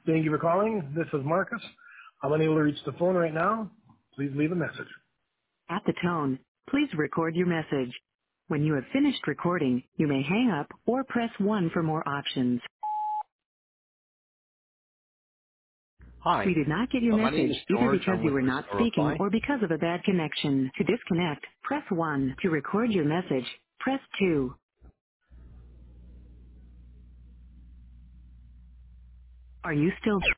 Thank you for calling. This is Marcus. I'm unable to reach the phone right now. Please leave a message. At the tone, please record your message. When you have finished recording, you may hang up or press 1 for more options. Hi, We did not get your my name message, is either George. because I'm you with were not Restore speaking Reply. or because of a bad connection. To disconnect, press 1. To record your message, press 2. Are you still